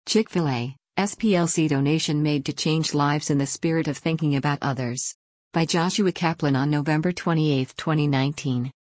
Chick-fil-A, SPLC donation made to change lives in the spirit of thinking about others. By Joshua Kaplan on November 28, 2019.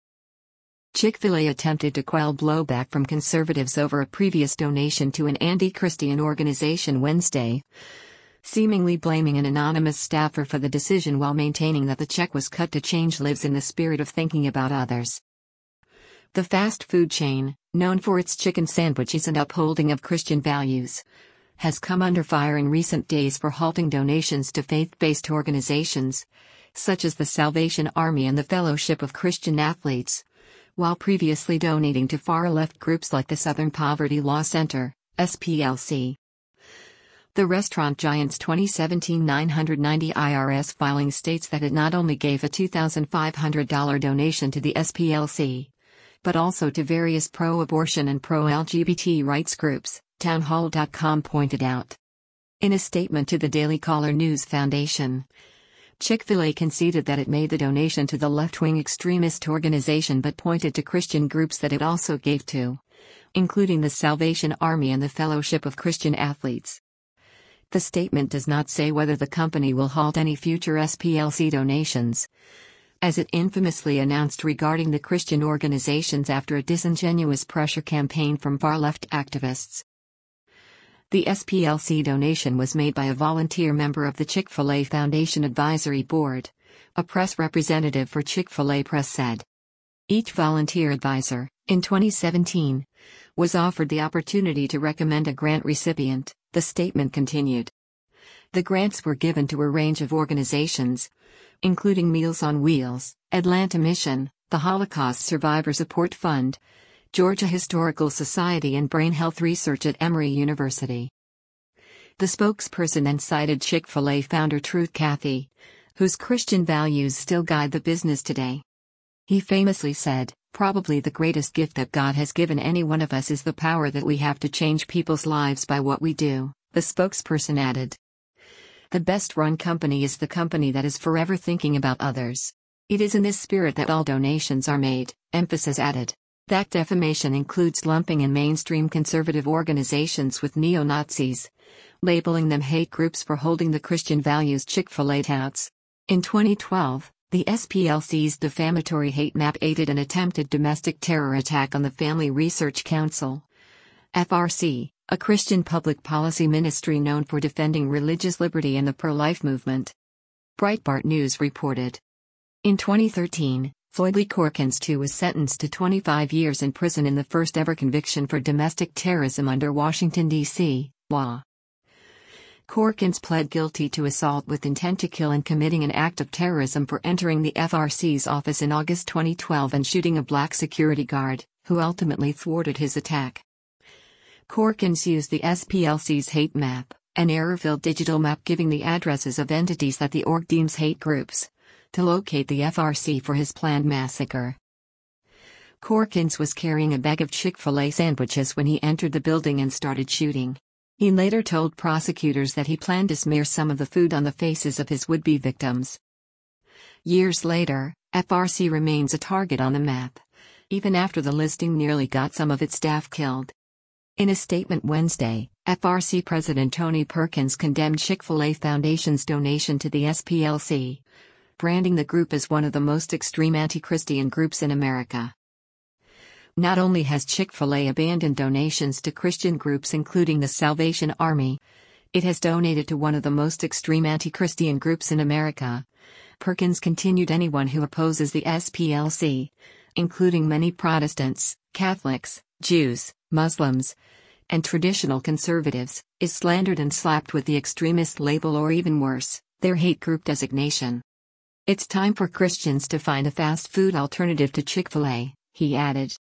Chick-fil-A attempted to quell blowback from conservatives over a previous donation to an anti-Christian organization Wednesday, seemingly blaming an anonymous staffer for the decision while maintaining that the check was cut to change lives in the spirit of thinking about others. The fast food chain, known for its chicken sandwiches and upholding of Christian values, has come under fire in recent days for halting donations to faith-based organizations, such as the Salvation Army and the Fellowship of Christian Athletes, while previously donating to far-left groups like the Southern Poverty Law Center, SPLC. The restaurant giant's 2017 990 IRS filing states that it not only gave a $2,500 donation to the SPLC, but also to various pro-abortion and pro-LGBT rights groups, townhall.com pointed out. In a statement to the Daily Caller News Foundation, Chick-fil-A conceded that it made the donation to the left-wing extremist organization but pointed to Christian groups that it also gave to, including the Salvation Army and the Fellowship of Christian Athletes. The statement does not say whether the company will halt any future SPLC donations, as it infamously announced regarding the Christian organizations after a disingenuous pressure campaign from far-left activists. The SPLC donation was made by a volunteer member of the Chick-fil-A Foundation Advisory Board, a press representative for Chick-fil-A Press said. Each volunteer advisor, in 2017, was offered the opportunity to recommend a grant recipient, the statement continued. The grants were given to a range of organizations, including Meals on Wheels, Atlanta Mission, the Holocaust Survivor Support Fund, Georgia Historical Society and Brain Health Research at Emory University. The spokesperson then cited Chick-fil-A founder Truth Cathy, whose Christian values still guide the business today. He famously said, "Probably the greatest gift that God has given any one of us is the power that we have to change people's lives by what we do," the spokesperson added. The best-run company is the company that is forever thinking about others. It is in this spirit that all donations are made, emphasis added. That defamation includes lumping in mainstream conservative organizations with neo-Nazis, labeling them hate groups for holding the Christian values Chick-fil-A touts. In 2012, the SPLC's defamatory hate map aided an attempted domestic terror attack on the Family Research Council, FRC, a Christian public policy ministry known for defending religious liberty and the pro-life movement. Breitbart News reported. In 2013, Floyd Lee Corkins II was sentenced to 25 years in prison in the first-ever conviction for domestic terrorism under Washington, D.C. law. Corkins pled guilty to assault with intent to kill and committing an act of terrorism for entering the FRC's office in August 2012 and shooting a black security guard, who ultimately thwarted his attack. Corkins used the SPLC's hate map, an error-filled digital map giving the addresses of entities that the org deems hate groups, to locate the FRC for his planned massacre. Corkins was carrying a bag of Chick-fil-A sandwiches when he entered the building and started shooting. He later told prosecutors that he planned to smear some of the food on the faces of his would-be victims. Years later, FRC remains a target on the map, even after the listing nearly got some of its staff killed. In a statement Wednesday, FRC President Tony Perkins condemned Chick-fil-A Foundation's donation to the SPLC, branding the group as one of the most extreme anti-Christian groups in America. Not only has Chick-fil-A abandoned donations to Christian groups including the Salvation Army, it has donated to one of the most extreme anti-Christian groups in America. Perkins continued, anyone who opposes the SPLC, including many Protestants, Catholics, Jews, Muslims, and traditional conservatives, is slandered and slapped with the extremist label or even worse, their hate group designation. It's time for Christians to find a fast food alternative to Chick-fil-A, he added.